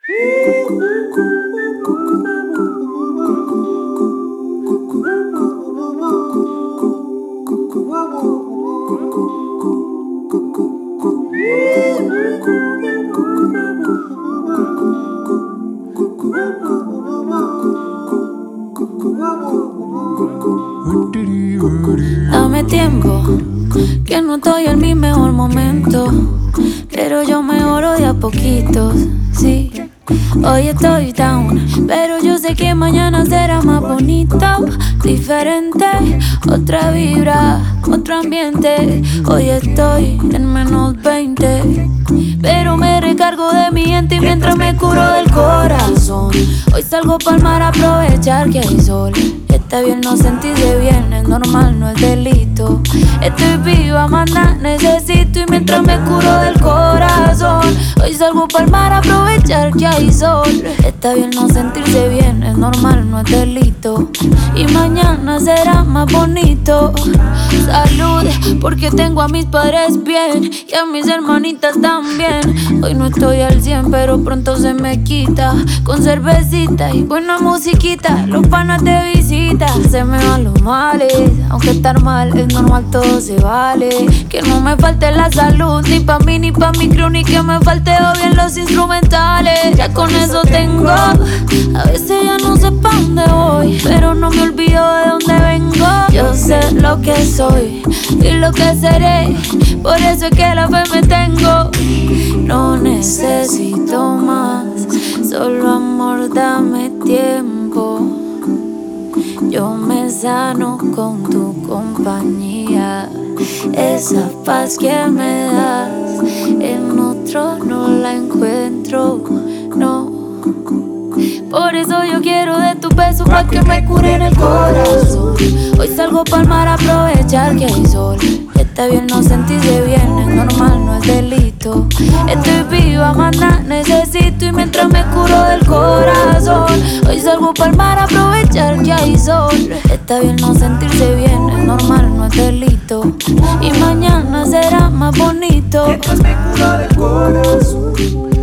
Dame tiempo, que no estoy en mi mejor momento, pero yo mejoro de a poquitos, sí. Hoy estoy down, pero yo sé que mañana será más bonito, diferente, otra vibra, otro ambiente. Hoy estoy en menos 20, pero me recargo de mi gente y mientras me curo del corazón. Hoy salgo pa'l mar a aprovechar que hay sol. Está bien no sentirse bien, es normal, no es delito. Estoy viva, más nada necesito y mientras me curo del corazón. Hoy salgo pa'l mar a aprovechar que hay sol. Está bien no sentirse bien, es normal, no es delito. Y mañana será más bonito. Salud, porque tengo a mis padres bien y a mis hermanitas también. Hoy no estoy al 100, pero pronto se me quita. Con cervecita y buena musiquita, los panas de visita. Se me van los males, aunque estar mal es normal, todo se vale. Que no me falte la salud, ni pa' mí ni pa' mi crew, ni que me falte o bien los instrumentales. Ya con eso tengo, a veces ya no sé pa' dónde voy, pero no me olvido de dónde vengo. Yo sé lo que soy y lo que seré, por eso es que la fe me tengo. No necesito más, solo amor, dame tiempo. Yo me sano con tu compañía. Esa paz que me das, en otro no la encuentro, no. Por eso yo quiero de tu beso pa' que me cure en el corazón. Hoy salgo pa'l mar a aprovechar que hay sol. Está bien no sentirse bien, es normal, no es delito. Estoy viva, más nada necesito y mientras me curo del corazón. Hoy salgo pa'l mar a aprovechar que hay sol. Está bien no sentirse bien, es normal, no es delito. Y mañana será más bonito. Mientras me curo del corazón.